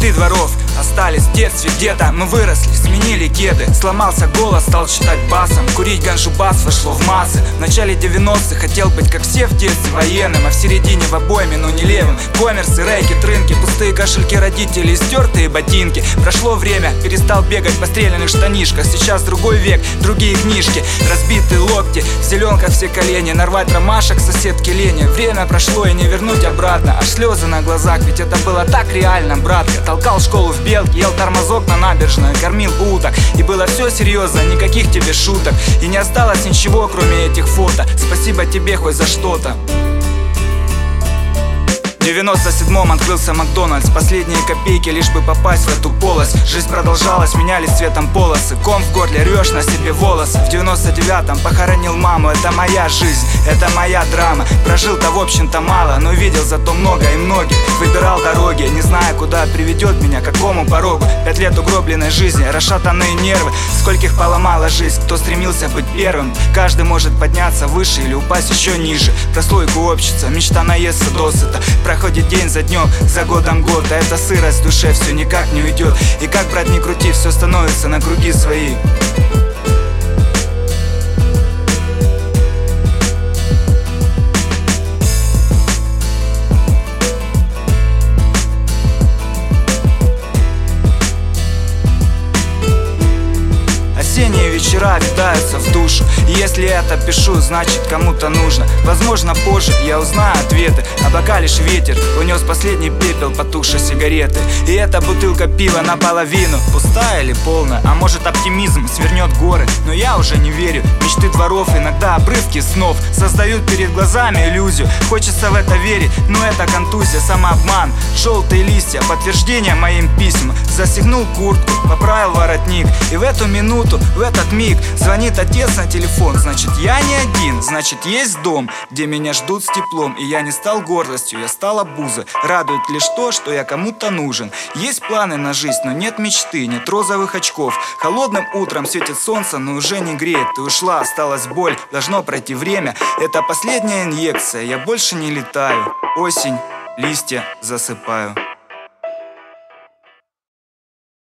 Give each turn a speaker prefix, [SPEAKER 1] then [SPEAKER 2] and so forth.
[SPEAKER 1] Мечты дворов остались в детстве где-то. Мы выросли, сменили кеды. Сломался голос, стал читать басом. Курить ганджу бас вошло в массы. В начале 90-х хотел быть как все в детстве военным, а в середине в обойме, но не левым. Коммерсы, рейки, трынки, пустые кошельки родителей, стертые ботинки. Прошло время, перестал бегать по стрелянных штанишках. Сейчас другой век, другие книжки. Разбитые локти, в зеленках все колени. Нарвать ромашек соседки лени. Время прошло и не вернуть обратно. Аж слезы на глазах, ведь это было так реально, братка. Толкал школу в Белке, ел тормозок на набережной, кормил уток. И было все серьезно, никаких тебе шуток. И не осталось ничего, кроме этих фото. Спасибо тебе хоть за что-то. В 97-м открылся Макдональдс. Последние копейки, лишь бы попасть в эту полость. Жизнь продолжалась, менялись цветом полосы. Ком в горле, рвешь на себе волосы. В 99-м похоронил маму. Это моя жизнь, это моя драма. Прожил-то в общем-то мало, но видел зато много и многих. Выбирал дороги, не зная, куда приведет меня, к какому порогу. 5 лет угробленной жизни, расшатанные нервы. Скольких поломала жизнь, кто стремился быть первым. Каждый может подняться выше или упасть еще ниже. Прослойку общества, мечта наесться досыта. Проходит день за днем, за годом год. А эта сырость в душе все никак не уйдет. И как, брат, не крути, все становится на круги свои. Осенние вечера витаются в душу. И если это пишу, значит кому-то нужно. Возможно, позже я узнаю ответы. А пока лишь ветер унес последний пепел потухшей сигареты. И эта бутылка пива наполовину пустая или полная, а может оптимизм свернет горы. Но я уже не верю. Мечты дворов, иногда обрывки снов создают перед глазами иллюзию. Хочется в это верить, но это контузия, самообман. Желтые листья, подтверждение моим письмам. Застегнул куртку, поправил воротник. И в эту минуту, в этот миг звонит отец на телефон. Значит, я не один, значит, есть дом, где меня ждут с теплом. И я не стал гордостью, я стал обузой. Радует лишь то, что я кому-то нужен. Есть планы на жизнь, но нет мечты, нет розовых очков. Холодным утром светит солнце, но уже не греет. Ты ушла, осталась боль, должно пройти время. Это последняя инъекция, я больше не летаю. Осень, листья засыпаю.